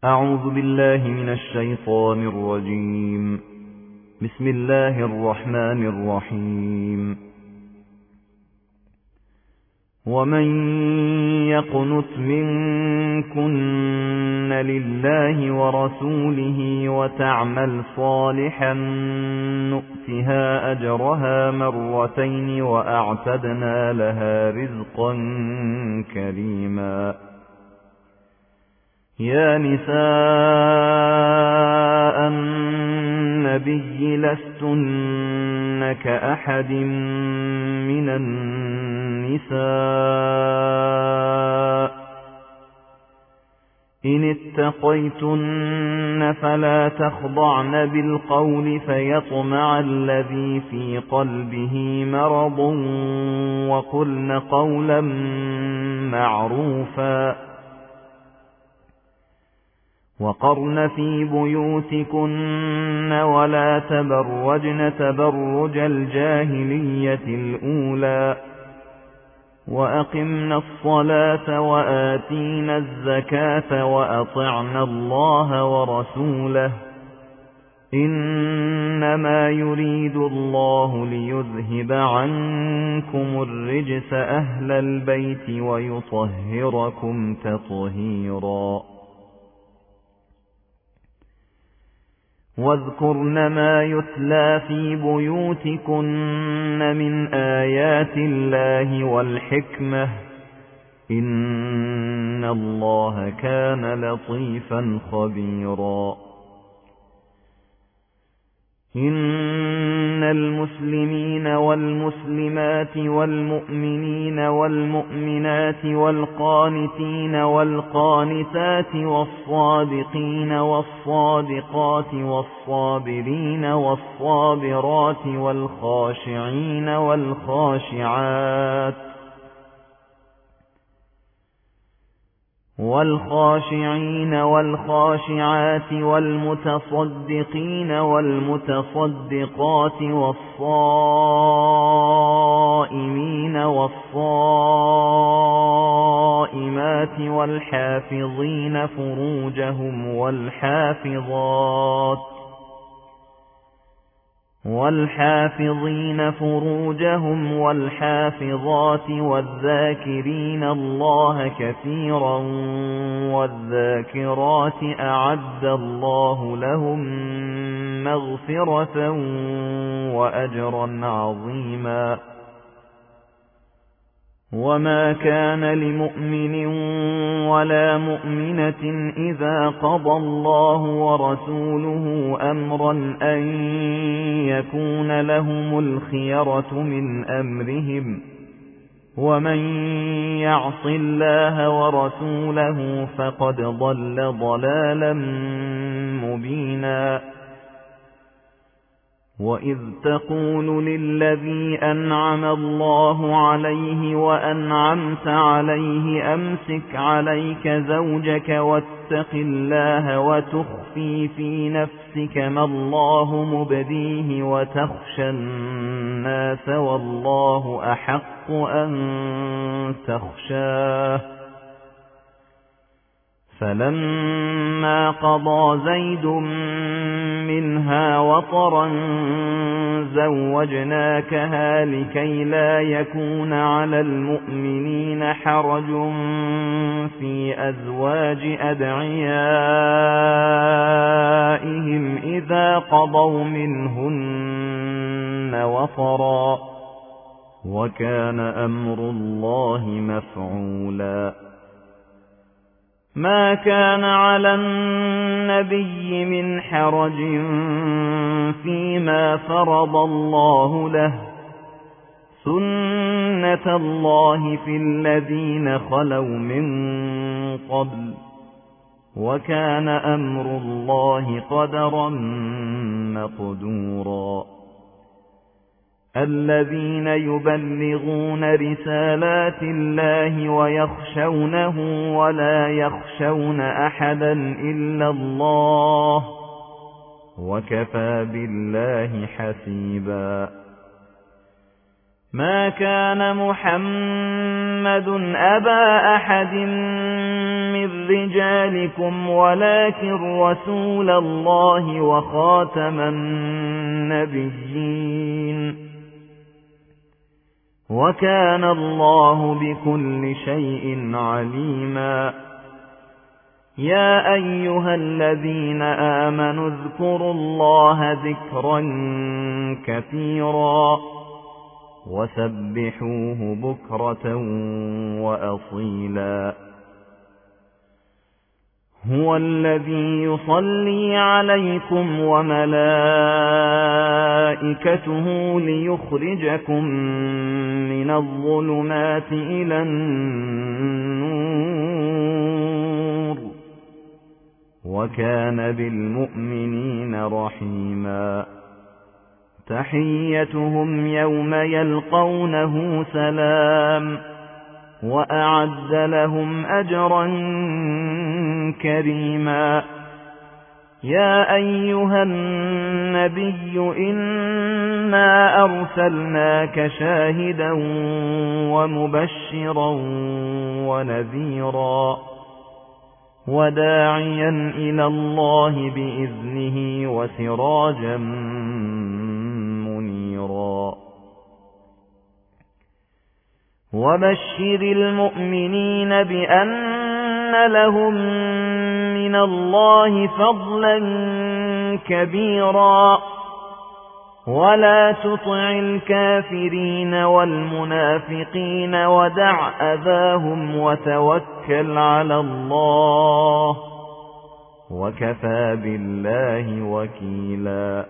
أعوذ بالله من الشيطان الرجيم. بسم الله الرحمن الرحيم. ومن يقنت منكن لله ورسوله وتعمل صالحا نؤتها أجرها مرتين وأعتدنا لها رزقا كريما. يا نساء النبي لستن كأحد من النساء إن اتقيتن فلا تخضعن بالقول فيطمع الذي في قلبه مرض وقلن قولا معروفا وقرن في بيوتكن ولا تبرجن تبرج الجاهلية الأولى وأقمن الصلاة وآتين الزكاة وأطعن الله ورسوله إنما يريد الله ليذهب عنكم الرجس أهل البيت ويطهركم تطهيرا. واذكرن ما يتلى في بيوتكن من آيات الله والحكمة إن الله كان لطيفا خبيرا. إن المسلمين والمسلمات والمؤمنين والمؤمنات والقانتين والقانتات والصادقين والصادقات والصابرين والصابرات والخاشعين والخاشعات والمتصدقين والمتصدقات والصائمين والصائمات والحافظين فروجهم والحافظات والذاكرين الله كثيرا والذاكرات أعد الله لهم مغفرة وأجرا عظيما. وما كان لمؤمن ولا مؤمنة إذا قضى الله ورسوله أمرا أن يكون لهم الخيرة من أمرهم ومن يعص الله ورسوله فقد ضل ضلالا مبينا. وإذ تقول للذي أنعم الله عليه وأنعمت عليه أمسك عليك زوجك واتق الله وتخفي في نفسك ما الله مبديه وتخشى الناس والله أحق أن تخشاه. فلما قضى زيد منها وطرا زوجناكها لكي لا يكون على المؤمنين حرج في أزواج أدعيائهم إذا قضوا منهن وطرا وكان أمر الله مفعولا. ما كان على النبي من حرج فيما فرض الله له سنة الله في الذين خلوا من قبل وكان أمر الله قدرا مقدورا. الذين يبلغون رسالات الله ويخشونه ولا يخشون أحدا إلا الله وكفى بالله حسيبا. ما كان محمد أبا أحد من رجالكم ولكن رسول الله وخاتم النبيين وكان الله بكل شيء عليما يا أيها الذين آمنوا اذكروا الله ذكرا كثيرا وسبحوه بكرة وأصيلا هو الذي يصلي عليكم وملائكته ليخرجكم من الظلمات إلى النور وكان بالمؤمنين رحيما تحيتهم يوم يلقونه سلام وأعد لهم أجرا كريما يا أيها النبي إنا أرسلناك شاهدا ومبشرا ونذيرا وداعيا إلى الله بإذنه وسراجا منيرا وبشر المؤمنين بأن لهم من الله فضلا كبيرا ولا تطع الكافرين والمنافقين ودع أذاهم وتوكل على الله وكفى بالله وكيلا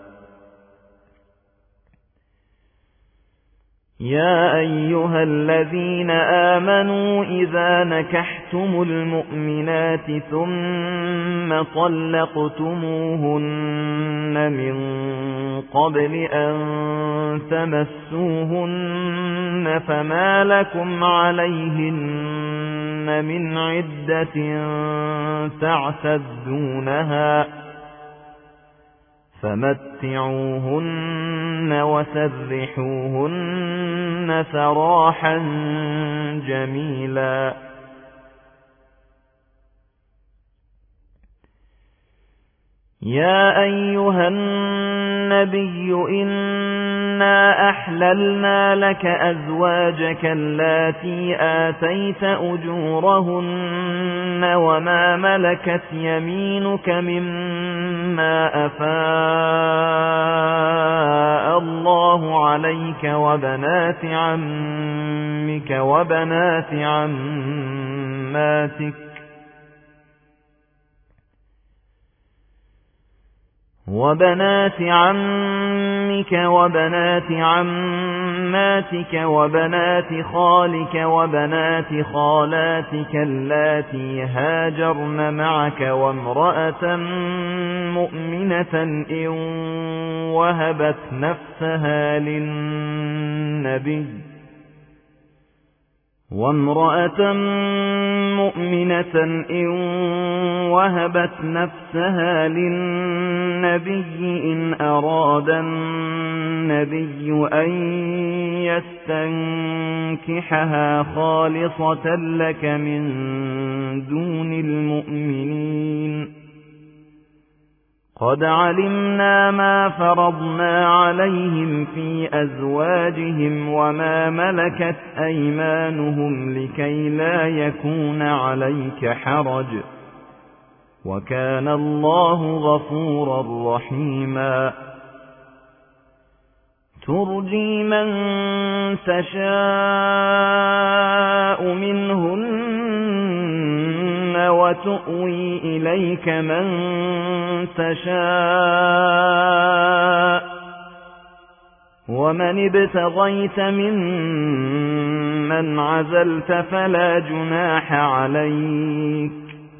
يا أيها الذين آمنوا إذا نكحتم المؤمنات ثم طلقتموهن من قبل أن تمسوهن فما لكم عليهن من عدة تعتدونها فمتعوهن وسرحوهن سراحا جميلا يا أيها النبي إنا أحللنا لك أزواجك اللاتي آتيت أجورهن وما ملكت يمينك مما أفاء الله عليك وبنات عمك وبنات عماتك وبنات عماتك وبنات خالك وبنات خالاتك اللاتي هاجرن معك وامرأة مؤمنة إن وهبت نفسها للنبي إن أراد النبي أن يستنكحها خالصة لك من دون المؤمنين قد علمنا ما فرضنا عليهم في أزواجهم وما ملكت أيمانهم لكي لا يكون عليك حرج وكان الله غفورا رحيما ترجي من تشاء منهن وتؤوي إليك من تشاء ومن ابتغيت ممن عزلت فلا جناح عليك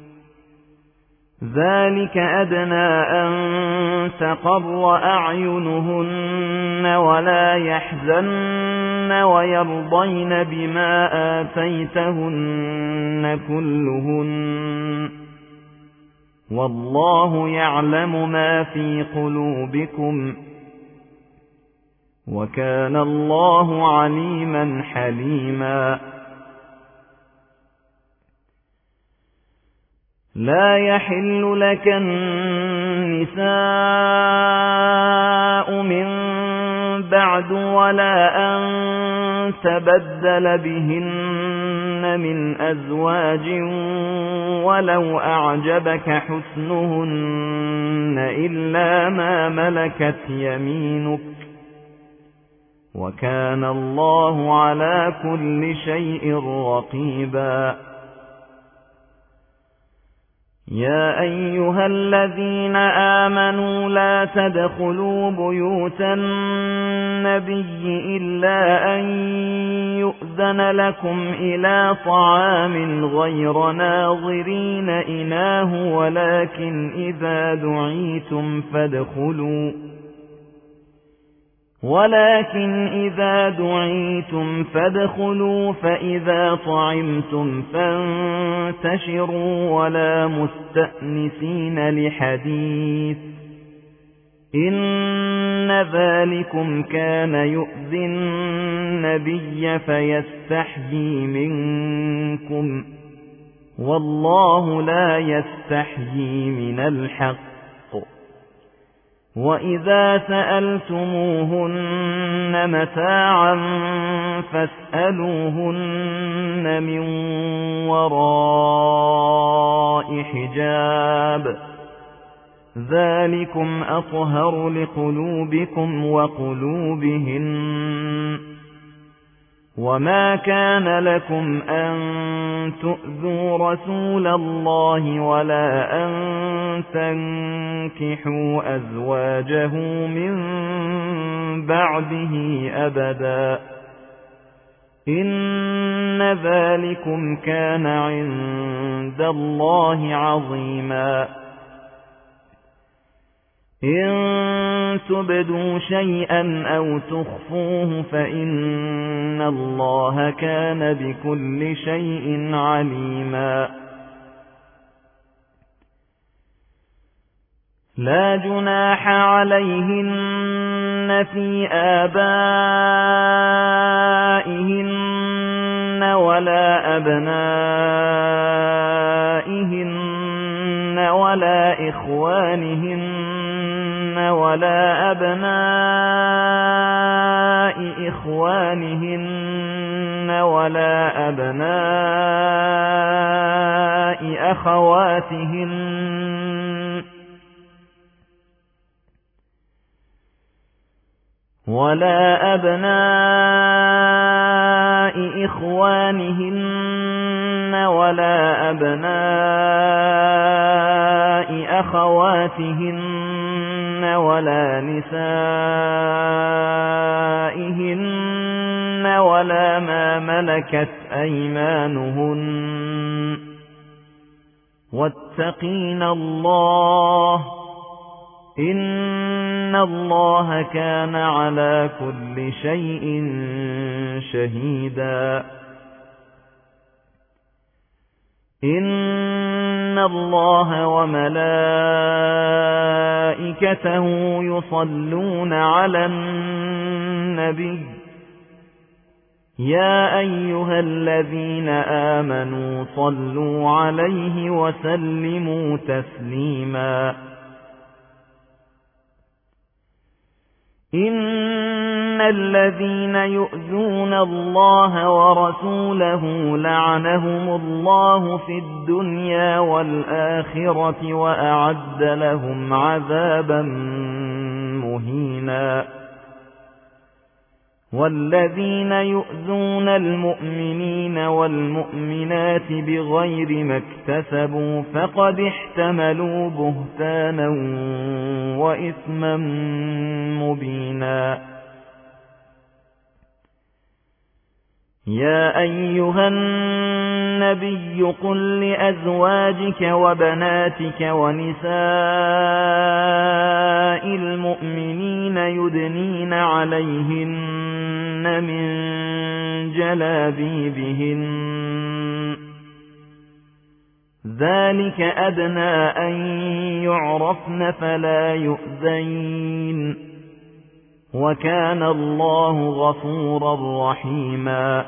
ذلك أدنى أن تقر أعينهن ولا يحزن ويرضين بما آتيتهن كلهن والله يعلم ما في قلوبكم وكان الله عليما حليما. لا يحل لك النساء من بعد ولا أن تبدل بهن من أزواج ولو أعجبك حسنهن إلا ما ملكت يمينك وكان الله على كل شيء رقيبا. يا أيها الذين آمنوا لا تدخلوا بيوت النبي إلا أن يؤذن لكم إلى طعام غير ناظرين إناه ولكن إذا دعيتم فادخلوا فإذا طعمتم فانتشروا ولا مستأنسين لحديث إن ذلكم كان يؤذي النبي فيستحيي منكم والله لا يستحيي من الحق. وإذا سألتموهن متاعا فاسألوهن من وراء حجاب ذلكم أطهر لقلوبكم وقلوبهن. وما كان لكم أن تؤذوا رسول الله ولا أن تنكحوا أزواجه من بعده أبدا إن ذلكم كان عند الله عظيما. إن تبدوا شيئا أو تخفوه فإن الله كان بكل شيء عليما. لا جناح عليهن في آبائهن ولا أبنائهن ولا إخوانهن ولا أبناء إخوانهن ولا أبناء أخواتهن ولا أبناء إخوانهن ولا أبناء أخواتهن ولا نسائهن ولا ما ملكت أيمانهن واتقين الله إن الله كان على كل شيء شهيدا. إن الله وملائكته يصلون على النبي يا أيها الذين آمنوا صلوا عليه وسلموا تسليما. إن الذين يؤذون الله ورسوله لعنهم الله في الدنيا والآخرة وأعد لهم عذابا مهينا. والذين يؤذون المؤمنين والمؤمنات بغير ما اكتسبوا فقد احتملوا بهتانا وإثما مبينا. يا أيها النبي قل لأزواجك وبناتك ونساء المؤمنين يدنين عليهن من جلابيبهن ذلك أدنى أن يعرفن فلا يؤذين وكان الله غفورا رحيما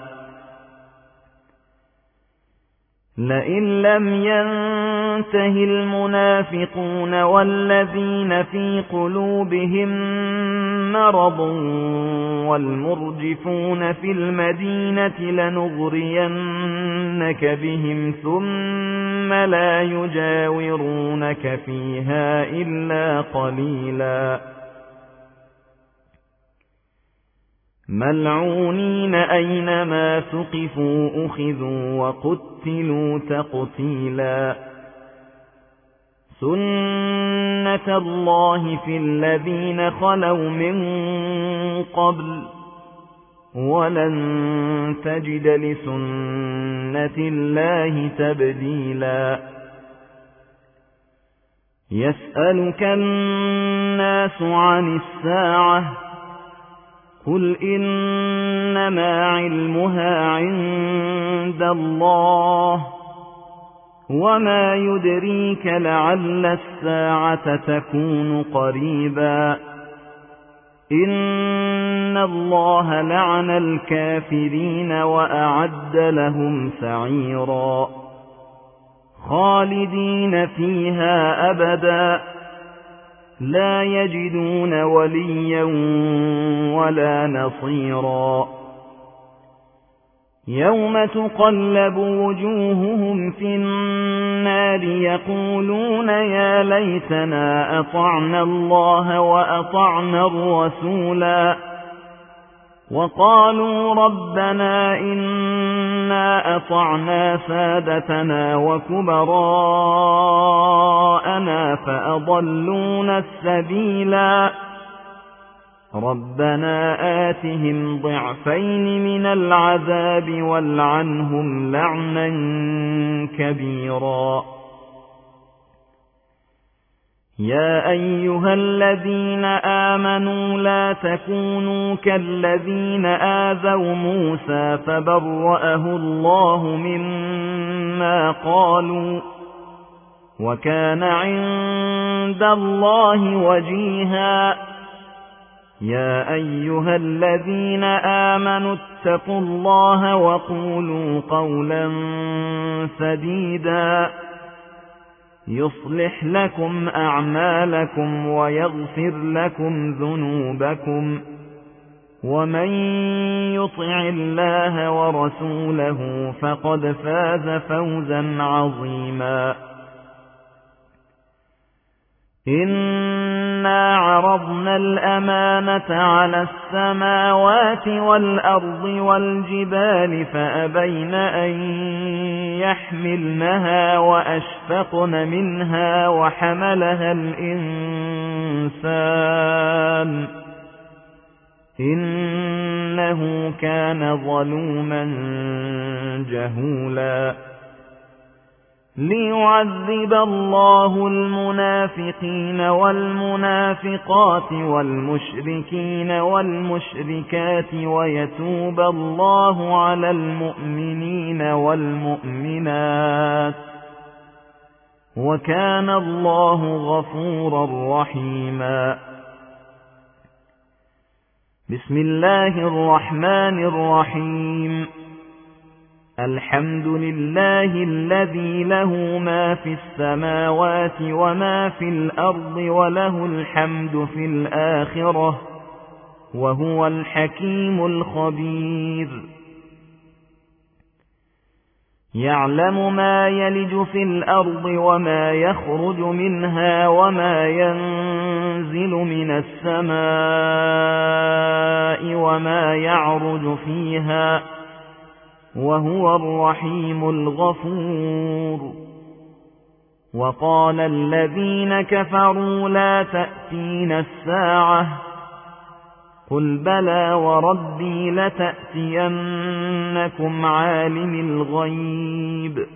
لئن لم ينته المنافقون والذين في قلوبهم مرض والمرجفون في المدينة لنغرينك بهم ثم لا يجاورونك فيها إلا قليلا ملعونين أينما ثقفوا أخذوا وقتلوا تقتيلا سنة الله في الذين خلوا من قبل ولن تجد لسنة الله تبديلا يسألك الناس عن الساعة قل إنما علمها عند الله وما يدريك لعل الساعة تكون قريبا إن الله لعن الكافرين وأعد لهم سعيرا خالدين فيها أبدا لا يجدون وليا ولا نصيرا يوم تقلب وجوههم في النار يقولون يا ليتنا أطعنا الله وأطعنا الرسولا وقالوا ربنا إنا أطعنا سادتنا وكبراءنا فأضلونا السبيلا ربنا آتهم ضعفين من العذاب والعنهم لعنا كبيرا يا أيها الذين آمنوا لا تكونوا كالذين آذوا موسى فبرأه الله مما قالوا وكان عند الله وجيها يا أيها الذين آمنوا اتقوا الله وقولوا قولا سديدا يصلح لكم أعمالكم ويغفر لكم ذنوبكم ومن يطع الله ورسوله فقد فاز فوزا عظيما إنا عرضنا الأمانة على السماوات والأرض والجبال فأبين أن يحملنها وأشفقن منها وحملها الإنسان إنه كان ظلوما جهولا ليعذب الله المنافقين والمنافقات والمشركين والمشركات ويتوب الله على المؤمنين والمؤمنات وكان الله غفورا رحيما بسم الله الرحمن الرحيم الحمد لله الذي له ما في السماوات وما في الأرض وله الحمد في الآخرة وهو الحكيم الخبير يعلم ما يلج في الأرض وما يخرج منها وما ينزل من السماء وما يعرج فيها وهو الرحيم الغفور وقال الذين كفروا لا تأتينا الساعة قل بلى وربي لتأتينكم عالم الغيب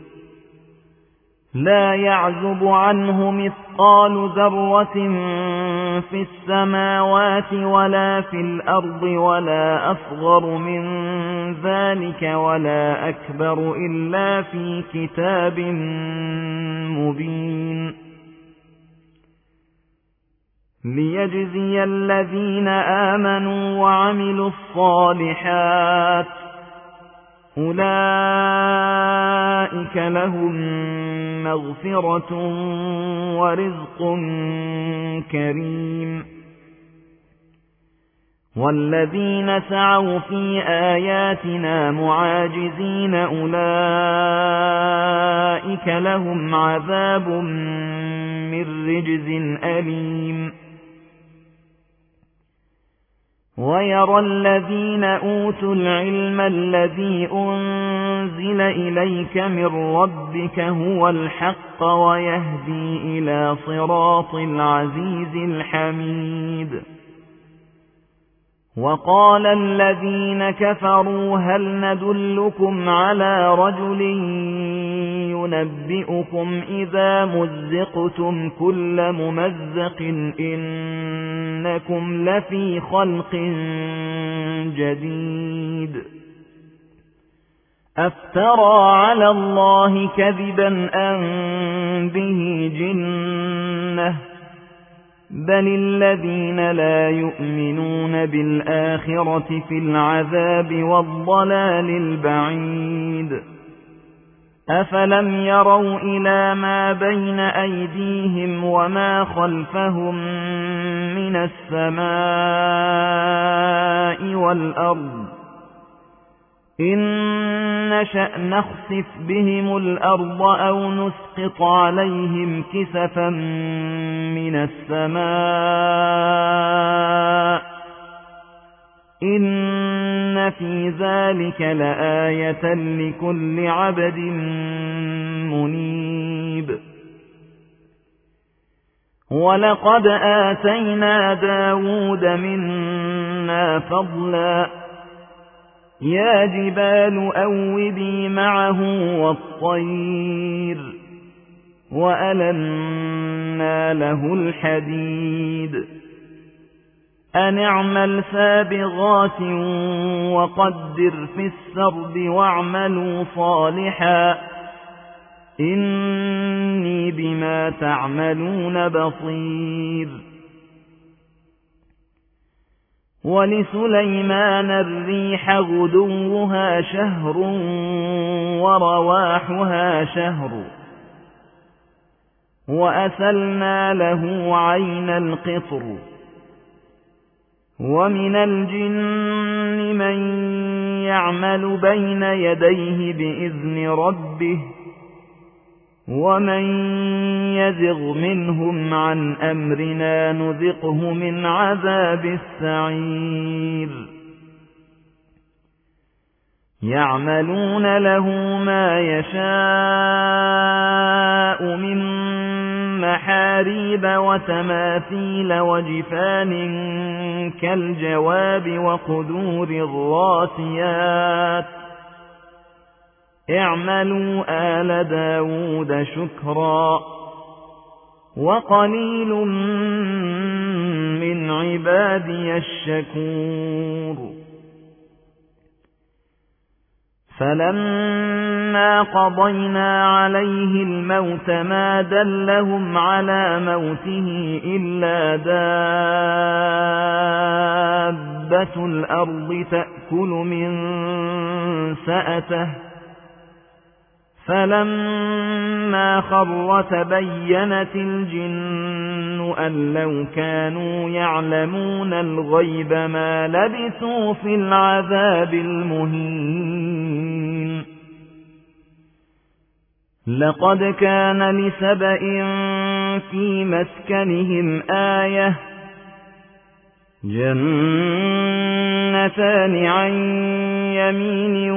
لا يعزب عنه مثقال ذرة في السماوات ولا في الأرض ولا أصغر من ذلك ولا أكبر إلا في كتاب مبين ليجزي الذين آمنوا وعملوا الصالحات أولئك لهم مغفرة ورزق كريم والذين سعوا في آياتنا معاجزين أولئك لهم عذاب من رجز أليم ويرى الذين أوتوا العلم الذي أنزل إليك من ربك هو الحق ويهدي إلى صراط العزيز الحميد وقال الذين كفروا هل ندلكم على رجل ينبئكم إذا مزقتم كل ممزق إنكم لفي خلق جديد أفترى على الله كذبا أم به جنة بل الذين لا يؤمنون بالآخرة في العذاب والضلال البعيد أفلم يروا إلى ما بين أيديهم وما خلفهم من السماء والأرض إن نشأ نخسف بهم الأرض أو نسقط عليهم كسفا من السماء إن في ذلك لآية لكل عبد منيب ولقد آتينا داود منا فضلا يا جبال أوبي معه والطير وألنا له الحديد أن اعمل سابغات وقدر في السرد واعملوا صالحا إني بما تعملون بصير ولسليمان الريح غدوها شهر ورواحها شهر وأسلنا له عين القطر ومن الجن من يعمل بين يديه بإذن ربه ومن يزغ منهم عن أمرنا نذقه من عذاب السعير يعملون له ما يشاء من محاريب وتماثيل وجفان كالجواب وقدور الراسيات اعملوا آل داود شكرا وقليل من عبادي الشكور فلما قضينا عليه الموت ما دلهم على موته إلا دابة الأرض تأكل من سأته فلما خر تبينت الجن أن لو كانوا يعلمون الغيب ما لبثوا في العذاب المهين لقد كان لسبإ في مسكنهم آية جنتان عن يمين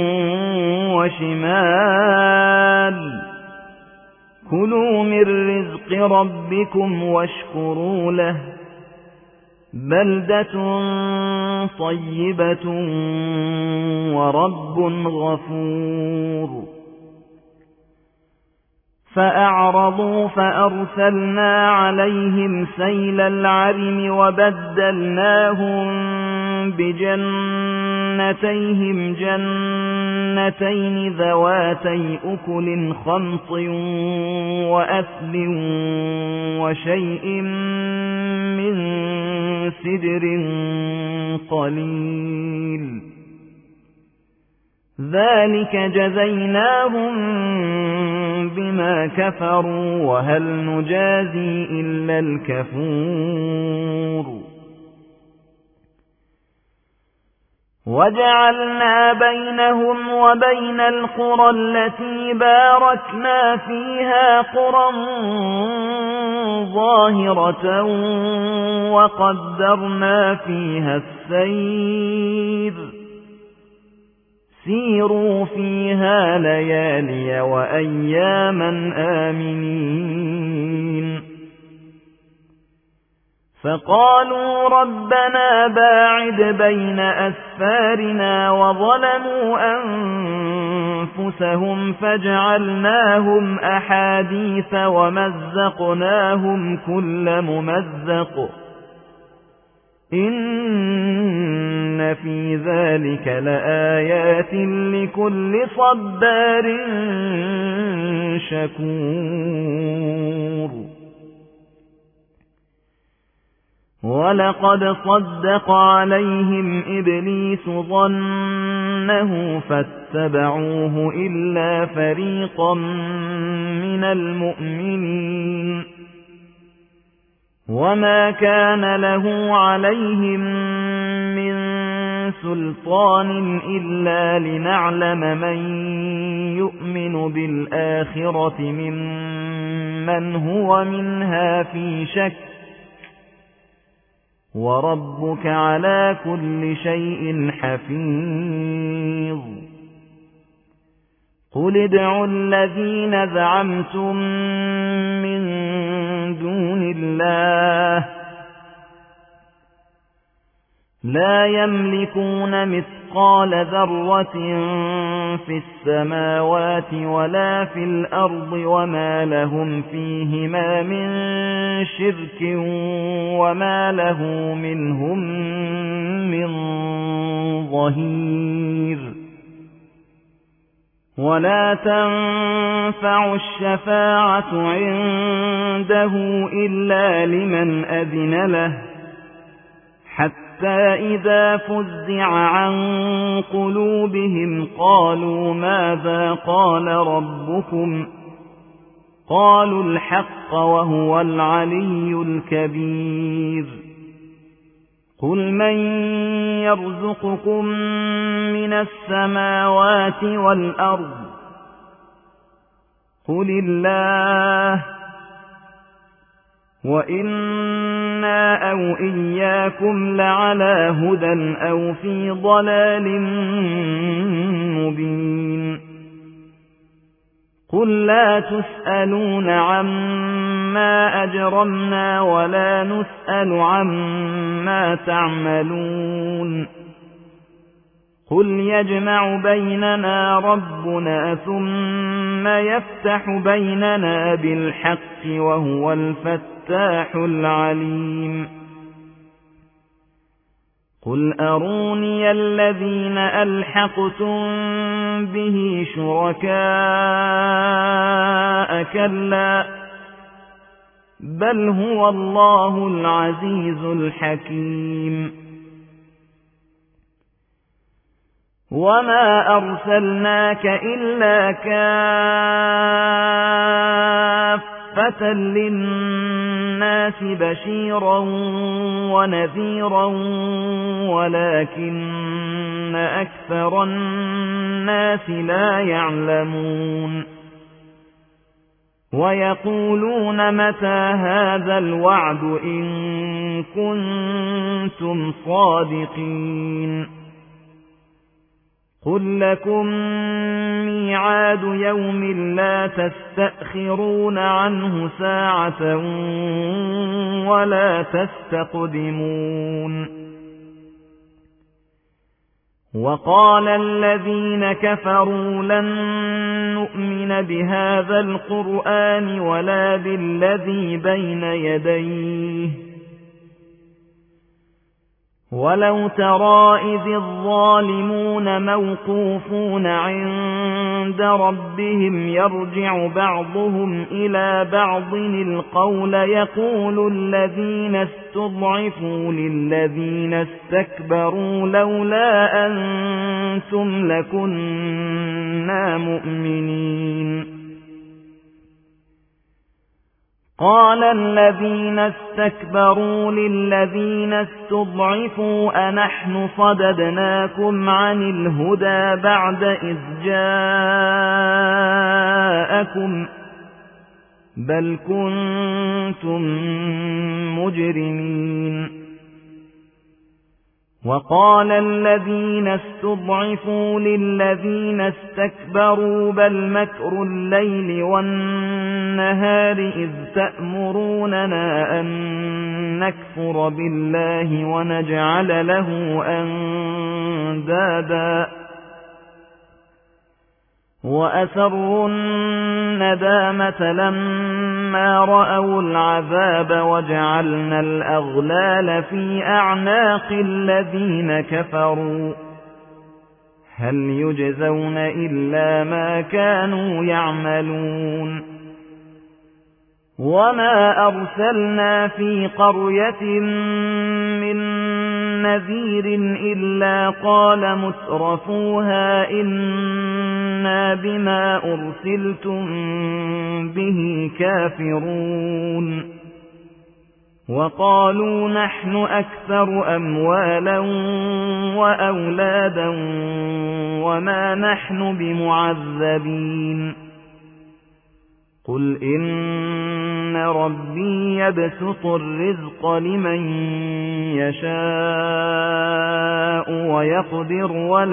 وشمال كلوا من رزق ربكم واشكروا له بلدة طيبة ورب غفور فأعرضوا فأرسلنا عليهم سيل العرم وبدلناهم بجنتيهم جنتين ذواتي أكل خمط وأثل وشيء من سدر قليل ذلك جزيناهم بما كفروا وهل نجازي إلا الكفور وجعلنا بينهم وبين القرى التي باركنا فيها قرى ظاهرة وقدرنا فيها السير سيروا فيها ليالي وأياما آمنين فقالوا ربنا باعد بين أسفارنا وظلموا أنفسهم فجعلناهم أحاديث ومزقناهم كل ممزق إن في ذلك لآيات لكل صبار شكور ولقد صدق عليهم إبليس ظنه فاتبعوه إلا فريقا من المؤمنين وما كان له عليهم من سلطان إلا لنعلم من يؤمن بالآخرة ممن هو منها في شك وربك على كل شيء حفيظ قل ادعوا الذين زعمتم من دون الله لا يملكون مثقال ذرة في السماوات ولا في الأرض وما لهم فيهما من شرك وما له منهم من ظهير ولا تنفع الشفاعة عنده إلا لمن أذن له حتى إذا فزع عن قلوبهم قالوا ماذا قال ربكم قالوا الحق وهو العلي الكبير قل من يرزقكم من السماوات والأرض قل الله وإنا أو إياكم لعلى هدى أو في ضلال مبين قل لا تسألون عما أجرمنا ولا نسأل عما تعملون قل يجمع بيننا ربنا ثم يفتح بيننا بالحق وهو الفتاح العليم قل أروني الذين ألحقتم به شركاء كلا بل هو الله العزيز الحكيم وما أرسلناك إلا كافة للناس بشيرا ونذيرا ولكن أكثر الناس لا يعلمون ويقولون متى هذا الوعد إن كنتم صادقين قل لكم ميعاد يوم لا تستأخرون عنه ساعة ولا تستقدمون وقال الذين كفروا لن نؤمن بهذا القرآن ولا بالذي بين يديه ولو ترى إذ الظالمون موقوفون عند ربهم يرجع بعضهم إلى بعض القول يقول الذين استضعفوا للذين استكبروا لولا أنتم لكنا مؤمنين قال الذين استكبروا للذين استضعفوا أنحن صددناكم عن الهدى بعد إذ جاءكم بل كنتم مجرمين وقال الذين استضعفوا للذين استكبروا بل مكر الليل والنهار إذ تأمروننا أن نكفر بالله ونجعل له أندادا وأسروا الندامة لما رأوا العذاب وجعلنا الأغلال في أعناق الذين كفروا هل يجزون إلا ما كانوا يعملون وما أرسلنا في قرية من نذير إلا قال مترفوها إنا بما أرسلتم به كافرون وقالوا نحن أكثر أموالا وأولادا وما نحن بمعذبين قل إن ربي يبسط الرزق لمن يشاء ويقدر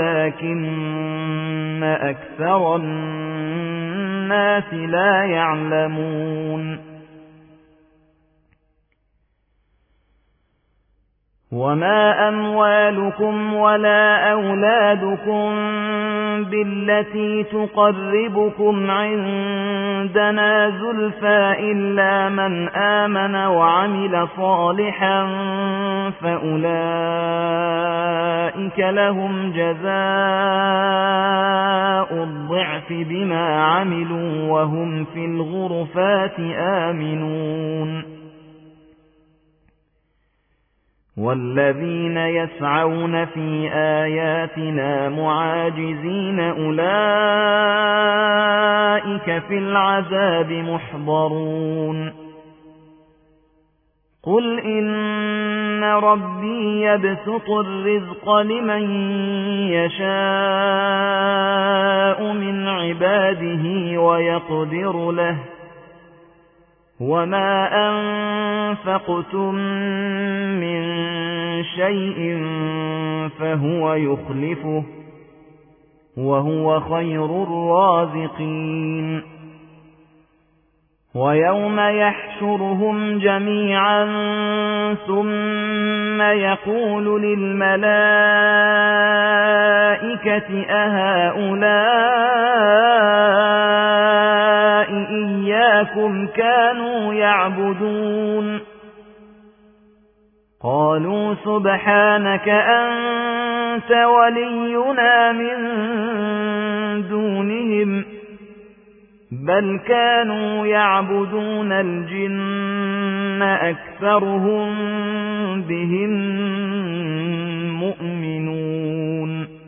ولكن أكثر الناس لا يعلمون وما أموالكم ولا أولادكم بالتي تقربكم عندنا زلفى إلا من آمن وعمل صالحا فأولئك لهم جزاء الضعف بما عملوا وهم في الغرفات آمنون والذين يسعون في آياتنا معاجزين أولئك في العذاب محضرون قل إن ربي يبسط الرزق لمن يشاء من عباده ويقدر له وما أنفقتم من شيء فهو يخلفه وهو خير الرازقين ويوم يحشرهم جميعا ثم يقول للملائكة أهؤلاء إياكم كانوا يعبدون قالوا سبحانك أنت ولينا من دونهم بل كانوا يعبدون الجن أكثرهم بهم مؤمنون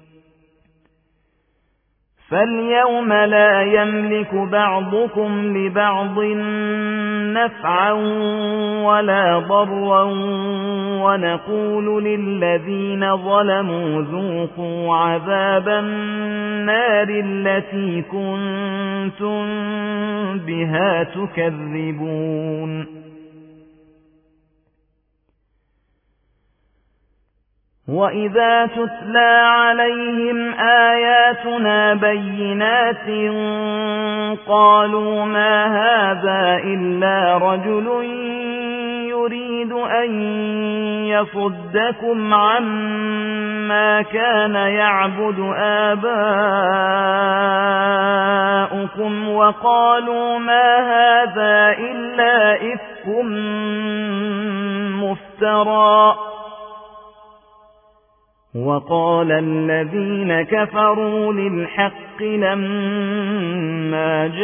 فاليوم لا يملك بعضكم لبعض نفعا ولا ضرا ونقول للذين ظلموا ذوقوا عذاب النار التي كنتم بها تكذبون وَإِذَا تُتْلَى عَلَيْهِمْ آيَاتُنَا بَيِّنَاتٍ قَالُوا مَا هَذَا إِلَّا رَجُلٌ يُرِيدُ أَن يَصُدَّكُمْ عَمَّا كَانَ يَعْبُدُ آبَاؤُكُمْ وَقَالُوا مَا هَذَا إِلَّا إِفْكٌ مُفْتَرًى وقال الذين كفروا للحق لما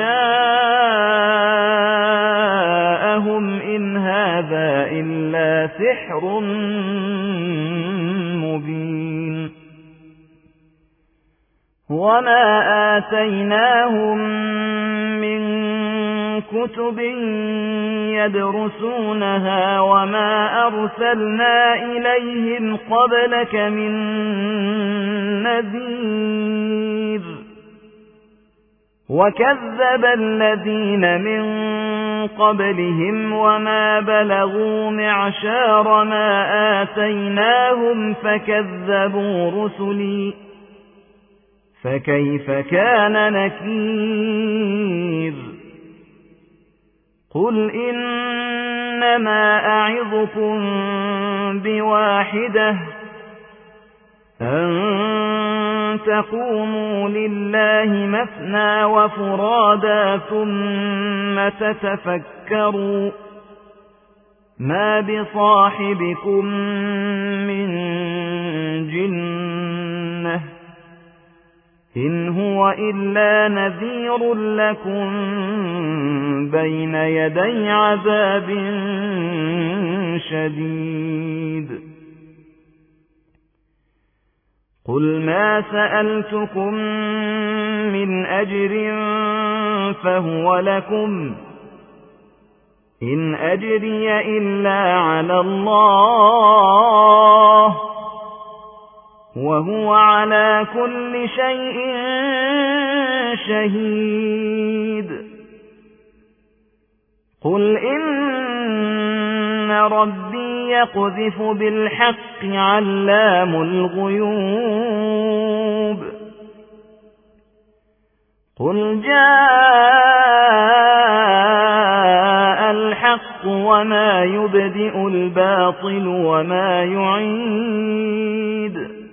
جاءهم إن هذا إلا سحر مبين وما آتيناهم من كتب يدرسونها وما أرسلنا إليهم قبلك من نذير وكذب الذين من قبلهم وما بلغوا معشار ما آتيناهم فكذبوا رسلي فكيف كان نكير قل إنما أعظكم بواحدة أن تقوموا لله مثنى وفرادا ثم تتفكروا ما بصاحبكم من جنة إن هو إلا نذير لكم بين يدي عذاب شديد قل ما سألتكم من أجر فهو لكم إن أجري إلا على الله وهو على كل شيء شهيد قل إن ربي يقذف بالحق علام الغيوب قل جاء الحق وما يبدئ الباطل وما يعيد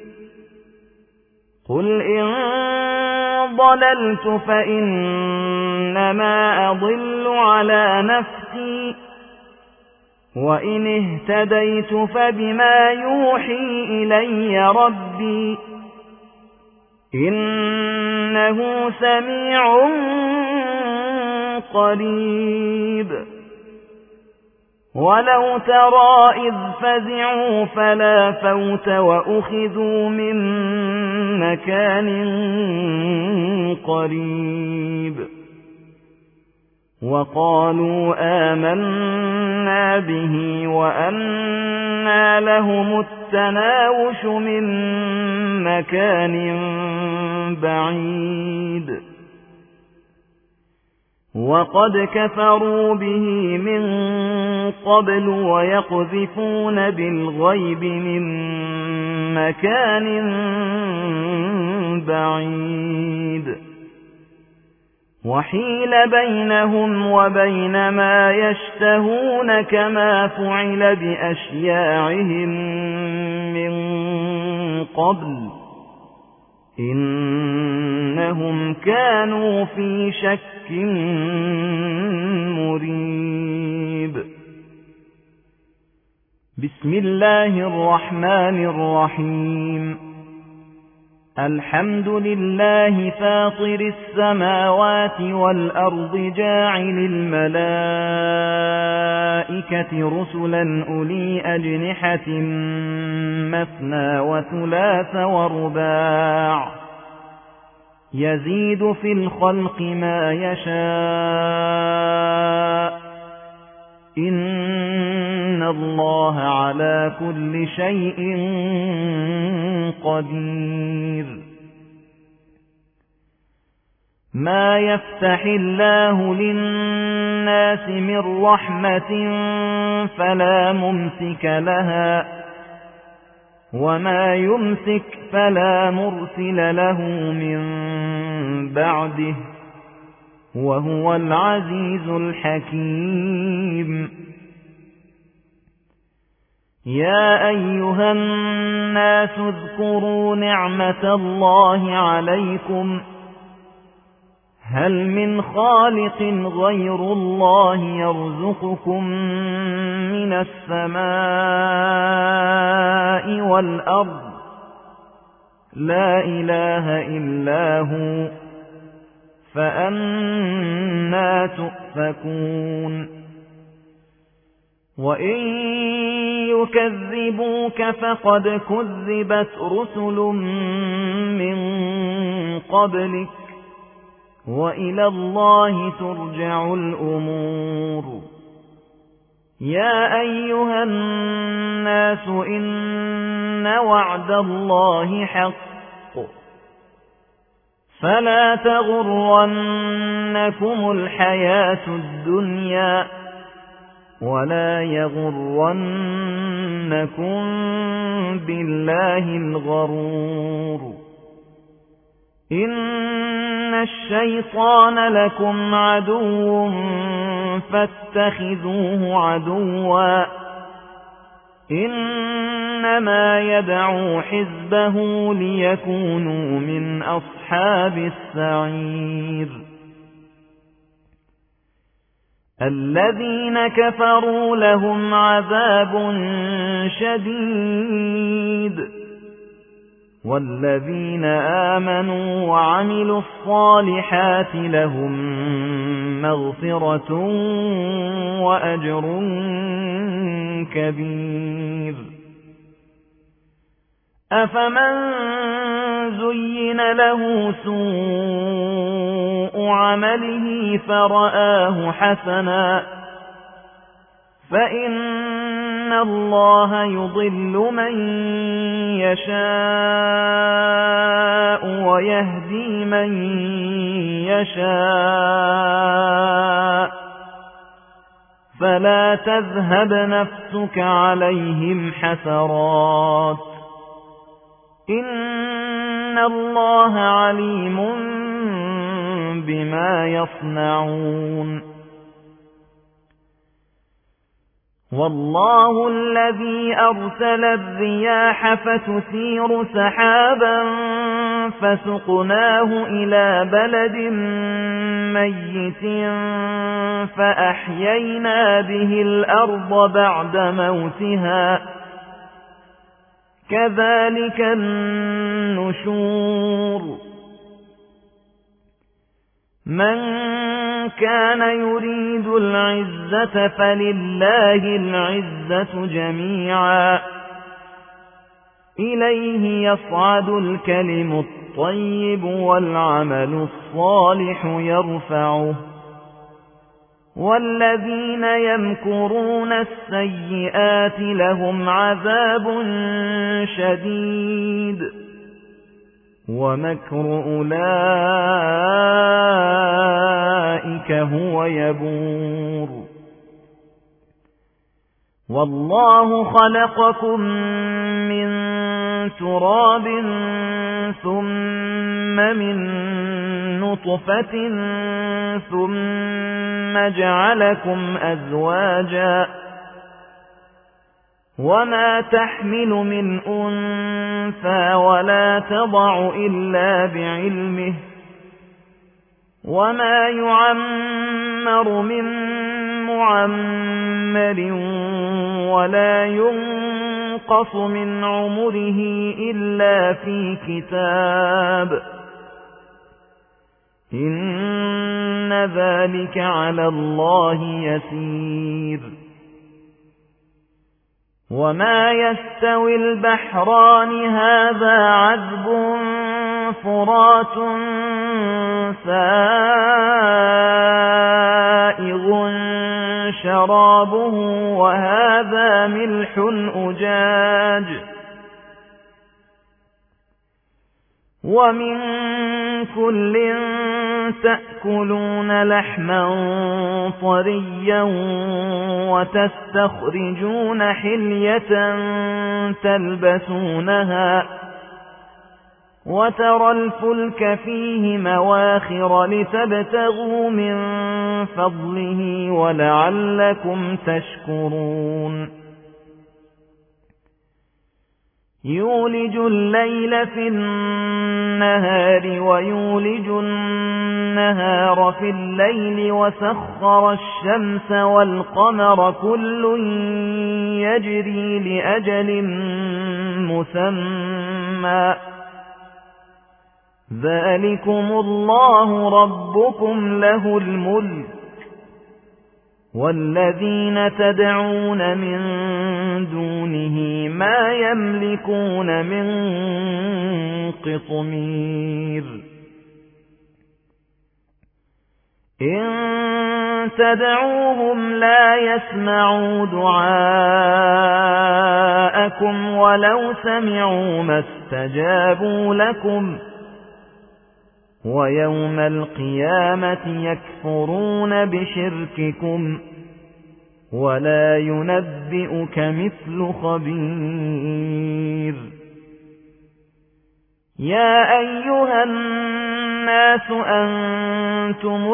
قل إن ضللت فإنما أضل على نفسي وإن اهتديت فبما يوحي إلي ربي إنه سميع قريب ولو ترى إذ فزعوا فلا فوت وأخذوا من مكان قريب وقالوا آمنا به وأنى لهم التناوش من مكان بعيد وقد كفروا به من قبل ويقذفون بالغيب من مكان بعيد وحيل بينهم وبين ما يشتهون كما فعل بأشياعهم من قبل إنهم كانوا في شك مريب بسم الله الرحمن الرحيم الحمد لله فاطر السماوات والأرض جاعل الملائكة رسلا أولي أجنحة مثنى وثلاث ورباع يزيد في الخلق ما يشاء إن الله على كل شيء قدير ما يفتح الله للناس من رحمة فلا ممسك لها وما يمسك فلا مرسل له من بعده وهو العزيز الحكيم يا أيها الناس اذكروا نعمة الله عليكم هل من خالق غير الله يرزقكم من السماء والأرض لا إله إلا هو فأنى تؤفكون وإن يكذبوك فقد كذبت رسل من قبلك وإلى الله ترجع الأمور يا أيها الناس إن وعد الله حق فلا تغرنكم الحياة الدنيا ولا يغرنكم بالله الغرور إن الشيطان لكم عدو فاتخذوه عدوا إنما يدعو حزبه ليكونوا من أصحاب السعير الذين كفروا لهم عذاب شديد والذين آمنوا وعملوا الصالحات لهم مغفرة وأجر كبير أفمن زين له سوء عمله فرآه حسنا فإن الله يضل من يشاء ويهدي من يشاء فلا تذهب نفسك عليهم حسرات إن الله عليم بما يصنعون والله الذي أرسل الرياح فتثير سحابا فسقناه إلى بلد ميت فأحيينا به الأرض بعد موتها كذلك النشور من كان يريد العزة فلله العزة جميعا إليه يصعد الكلم الطيب والعمل الصالح يرفعه والذين يمكرون السيئات لهم عذاب شديد ومكر أولئك هو يبور والله خلقكم من تراب ثم من نطفة ثم جعلكم أزواجا وما تحمل من أنثى ولا تضع إلا بعلمه وما يعمر من معمر ولا ينقص من عمره إلا في كتاب إن ذلك على الله يسير وما يستوي البحران هذا عذب فرات سائغ شرابه وهذا ملح أجاج ومن كل تأكلون لحما طريا وتستخرجون حلية تلبسونها وترى الفلك فيه مواخر لتبتغوا من فضله ولعلكم تشكرون يولج الليل في النهار ويولج النهار في الليل وسخر الشمس والقمر كل يجري لأجل مسمى ذلكم الله ربكم له الملك والذين تدعون من دونه ما يملكون من قطمير إن تدعوهم لا يسمعوا دعاءكم ولو سمعوا ما استجابوا لكم ويوم القيامة يكفرون بشرككم ولا ينبئك مثل خبير يا أيها الناس أنتم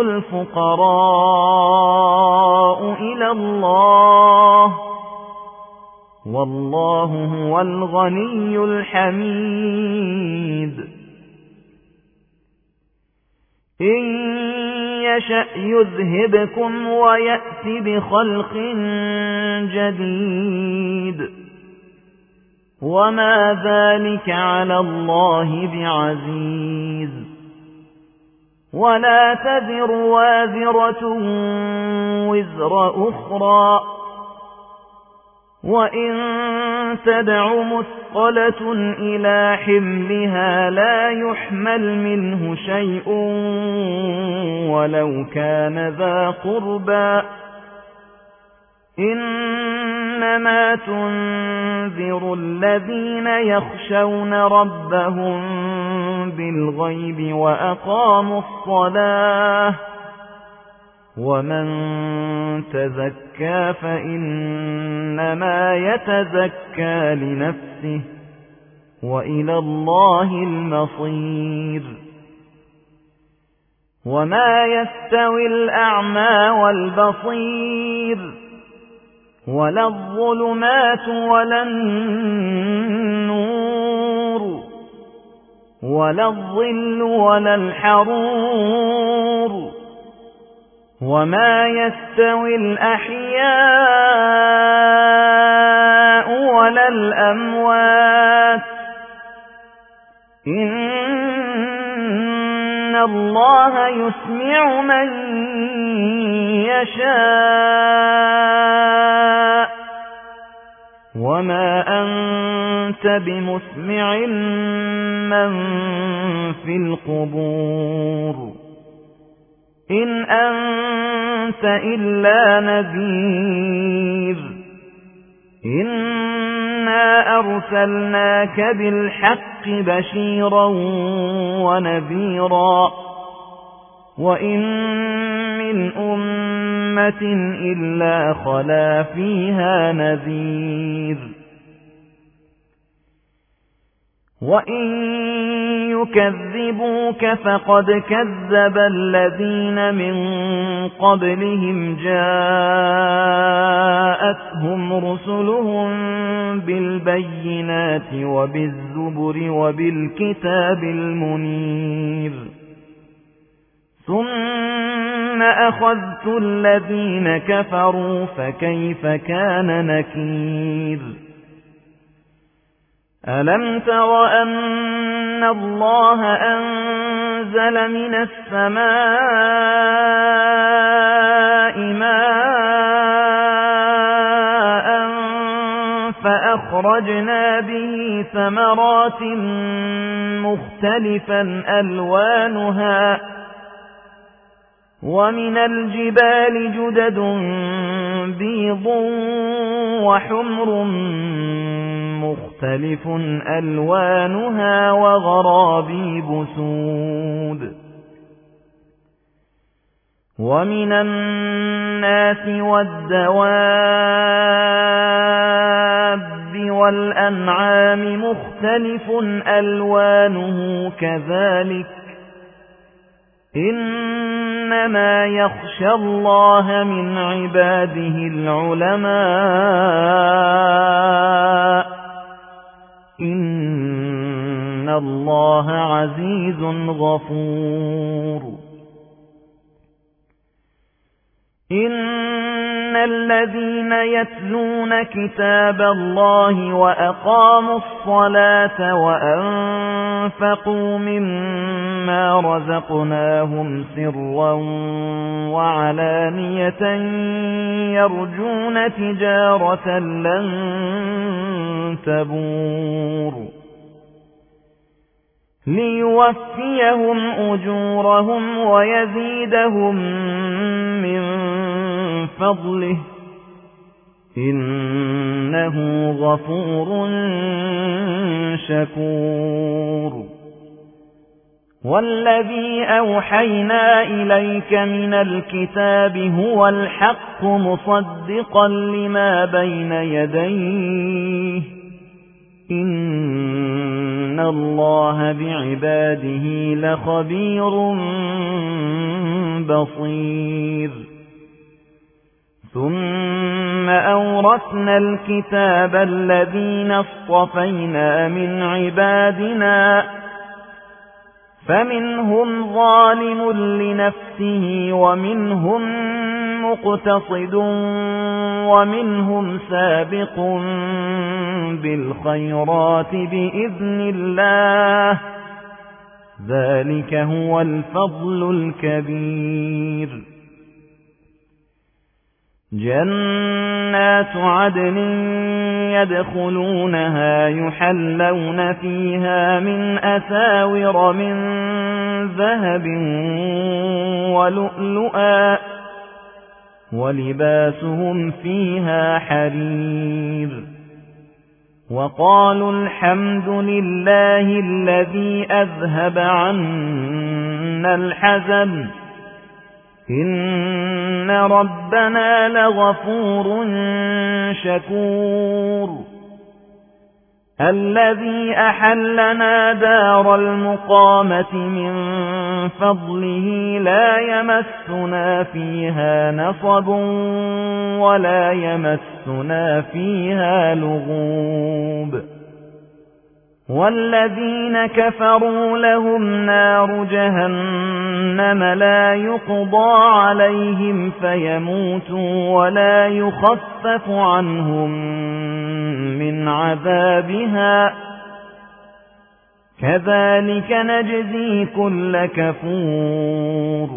الفقراء إلى الله والله هو الغني الحميد إن يشأ يذهبكم ويأت بخلق جديد وما ذلك على الله بعزيز ولا تذر وازرة وزر أخرى وإن تدع مثقلة إلى حملها لا يحمل منه شيء ولو كان ذا قربى إنما تنذر الذين يخشون ربهم بالغيب وأقاموا الصلاة ومن تزكى فإنما يتزكى لنفسه وإلى الله المصير وما يستوي الأعمى والبصير ولا الظلمات ولا النور ولا الظل ولا الحرور وما يستوي الأحياء ولا الأموات إن الله يسمع من يشاء وما أنت بمسمع من في القبور إن أنت إلا نذير إنا أرسلناك بالحق بشيرا ونذيرا وإن من أمة إلا خلا فيها نذير وإن يكذبوك فقد كذب الذين من قبلهم جاءتهم رسلهم بالبينات وبالزبر وبالكتاب المنير ثم أخذت الذين كفروا فكيف كان نكير ألم تر أن الله أنزل من السماء ماء فأخرجنا به ثمرات مختلفا ألوانها ومن الجبال جدد بيض وحمر مختلف ألوانها وغرابيب سود ومن الناس والدواب والأنعام مختلف ألوانه كذلك إنما يخشى الله من عباده العلماء إن الله عزيز غفور إن الذين يتلون كتاب الله وأقاموا الصلاة وأنفقوا مما رزقناهم سرا وعلانية يرجون تجارة لن تبور ليوفيهم أجورهم ويزيدهم من فضله إنه غفور شكور والذي أوحينا إليك من الكتاب هو الحق مصدقا لما بين يديه إن الله بعباده لخبير بصير ثم أورثنا الكتاب الذين اصطفينا من عبادنا فمنهم ظالم لنفسه ومنهم مقتصد ومنهم سابق بالخيرات بإذن الله ذلك هو الفضل الكبير جنات عدن يدخلونها يحلون فيها من أساور من ذهب ولؤلؤا ولباسهم فيها حرير وقالوا الحمد لله الذي أذهب عنا الحزن إن ربنا لغفور شكور الذي أحلنا دار المقامة من فضله لا يمسنا فيها نصب ولا يمسنا فيها لغوب والذين كفروا لهم نار جهنم لا يقضى عليهم فيموتوا ولا يخفف عنهم من عذابها كذلك نجزي كل كفور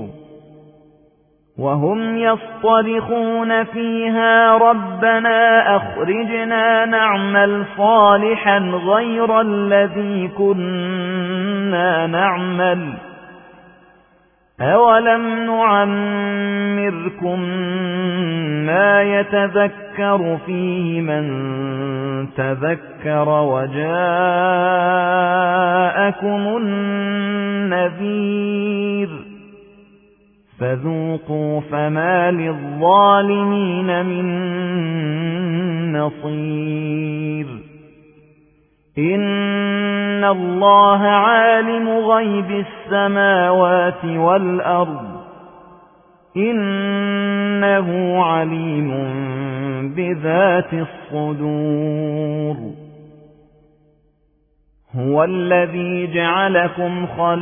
وهم يصطرخون فيها ربنا أخرجنا نعمل صالحا غير الذي كنا نعمل أولم نعمركم ما يتذكر فيه من تذكر وجاءكم النذير فذوقوا فما للظالمين من نصير إن الله عالم غيب السماوات والأرض إنه عليم بذات الصدور هو الذي جعلكم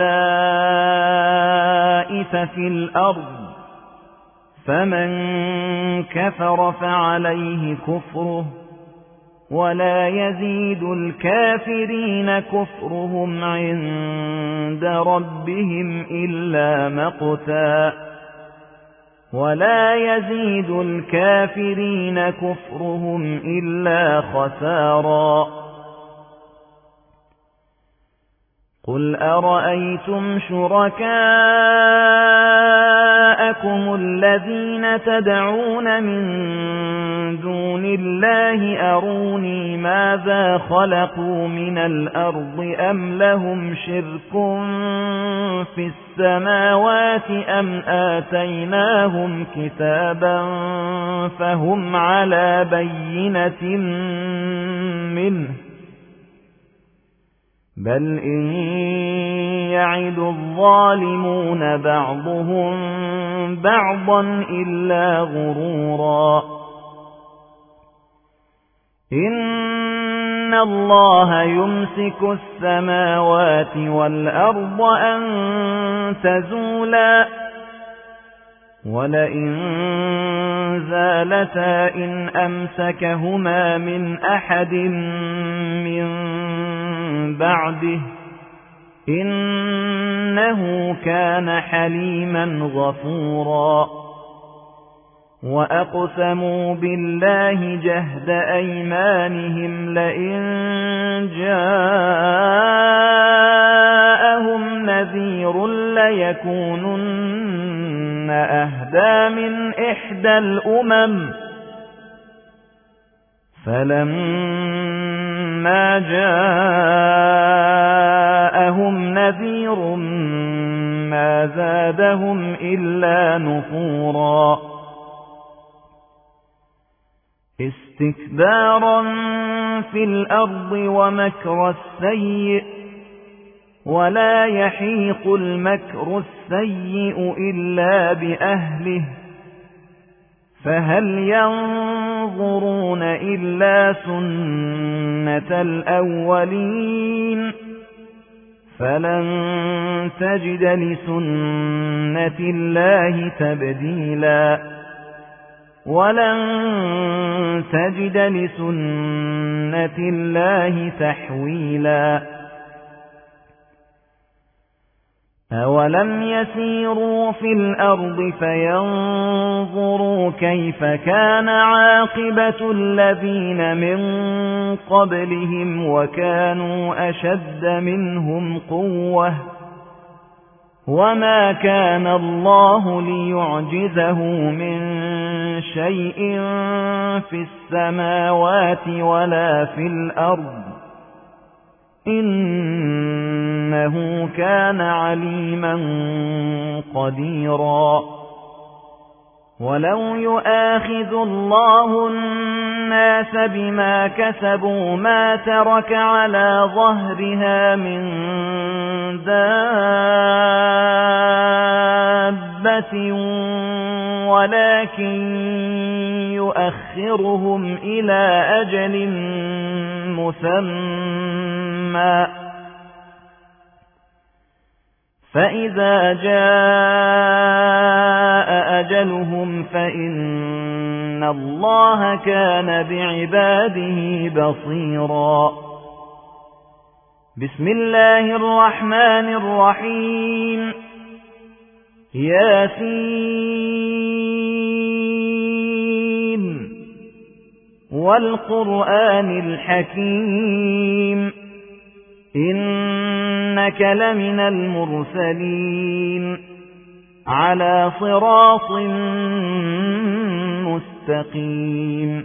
خلائف في الأرض فمن كفر فعليه كفره ولا يزيد الكافرين كفرهم عند ربهم إلا مقتا ولا يزيد الكافرين كفرهم إلا خسارا قل أرأيتم شركاءكم الذين تدعون من دون الله أروني ماذا خلقوا من الأرض أم لهم شرك في السماوات أم آتيناهم كتابا فهم على بينة منه بل إن يعد الظالمون بعضهم بعضا إلا غرورا إن الله يمسك السماوات والأرض أن تزولا ولئن زالتا إن أمسكهما من أحد من بعده إنه كان حليما غفورا وأقسموا بالله جهد أيمانهم لئن جاءهم نذير ليكونن أهدى من إحدى الأمم فلما جاءهم نذير ما زادهم إلا نفورا استكبارا في الأرض ومكر السيء ولا يحيق المكر السيء إلا بأهله فهل ينظرون إلا سنة الأولين فلن تجد لسنة الله تبديلا ولن تجد لسنة الله تحويلا أولم يسيروا في الأرض فينظروا كيف كان عاقبة الذين من قبلهم وكانوا أشد منهم قوة وما كان الله ليعجزه من شيء في السماوات ولا في الأرض إنه كان عليما قديرا ولو يؤاخذ الله الناس بما كسبوا ما ترك على ظهرها من دابة ولكن يؤخرهم إلى أجل مسمى فإذا جاء أجلهم فإن الله كان بعباده بصيرا بسم الله الرحمن الرحيم ياسين والقرآن الحكيم إنك لمن المرسلين على صراط مستقيم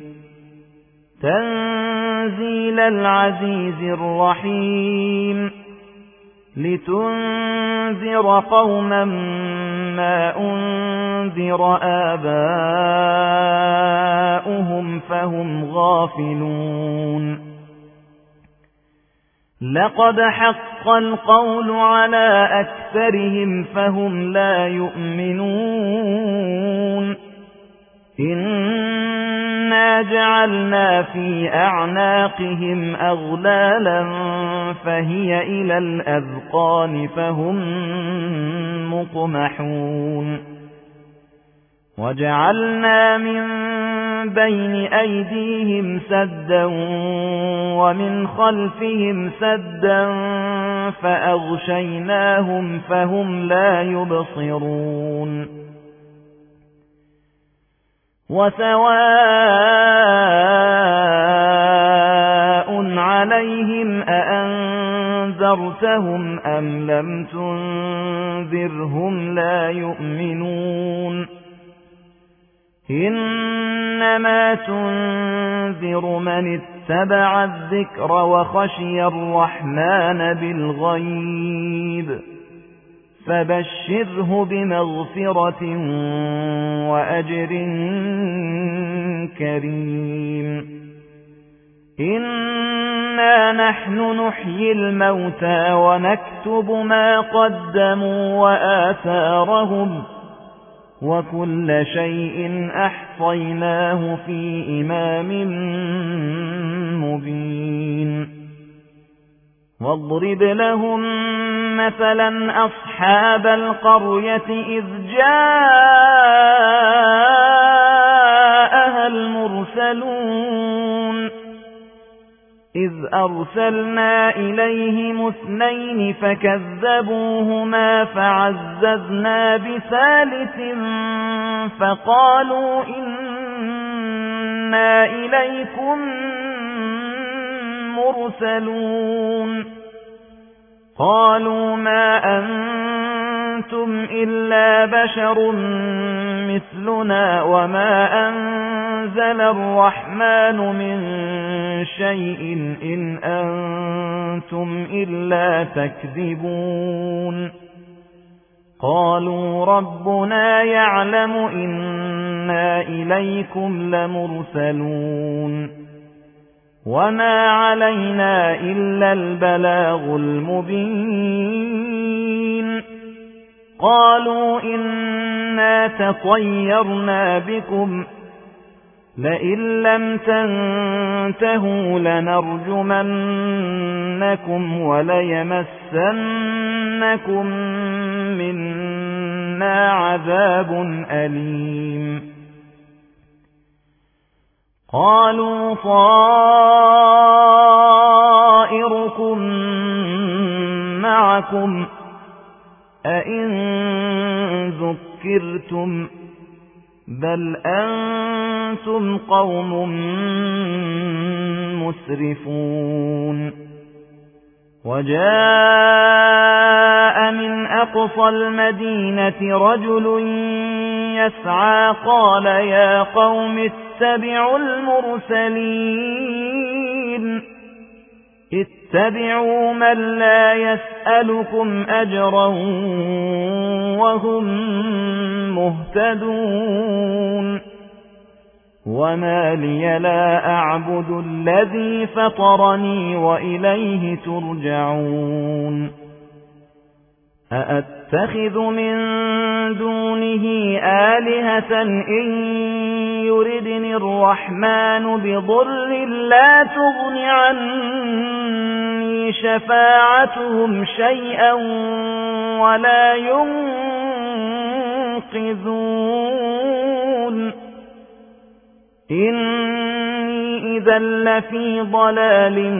تنزيل العزيز الرحيم لتنذر قوما ما أنذر آباؤهم فهم غافلون لقد حق القول على أكثرهم فهم لا يؤمنون إنا جعلنا في أعناقهم أغلالا فهي إلى الأذقان فهم مقمحون وجعلنا من بين أيديهم سدا ومن خلفهم سدا فأغشيناهم فهم لا يبصرون وسواء عليهم أأنذرتهم أم لم تنذرهم لا يؤمنون إنما تنذر من اتبع الذكر وخشي الرحمن بالغيب فبشره بمغفرة وأجر كريم إنا نحن نحيي الموتى ونكتب ما قدموا وآثارهم وكل شيء أحصيناه في إمام مبين واضرب لهم مثلا أصحاب القرية إذ جاءها المرسلون إذ أرسلنا إليهم 2 فكذبوهما فعززنا بثالث فقالوا إنا إليكم مرسلون قالوا ما أنتم إلا بشر مثلنا وما أنزل الرحمن من شيء إن أنتم إلا تكذبون قالوا ربنا يعلم إنا إليكم لمرسلون وما علينا إلا البلاغ المبين قالوا إنا تطيرنا بكم لئن لم تنتهوا لنرجمنكم وليمسنكم منا عذاب أليم قالوا طائركم معكم أئن ذكرتم بل أنتم قوم مسرفون وجاء من أقصى المدينة رجل يسعى قال يا قوم اتبعوا المرسلين اتبعوا من لا يسألكم أجرا وهم مهتدون وما لي لا أعبد الذي فطرني وإليه ترجعون أأتخذ من دونه آلهة إن يردني الرحمن بضر لا تغن عني شفاعتهم شيئا ولا ينقذون إني إذا لفي ضلال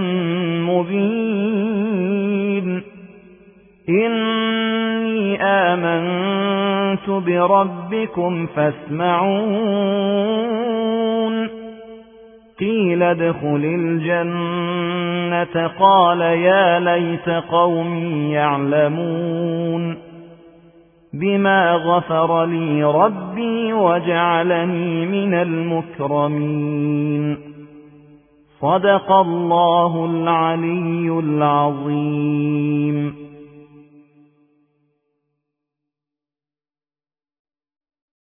مبين إني آمنت بربكم فاسمعون قيل ادخل الجنة قال يا ليت قومي يعلمون بما غفر لي ربي وجعلني من المكرمين صدق الله العلي العظيم.